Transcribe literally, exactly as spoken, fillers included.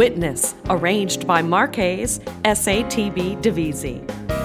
Witness, arranged by Marques S A T B Divisi.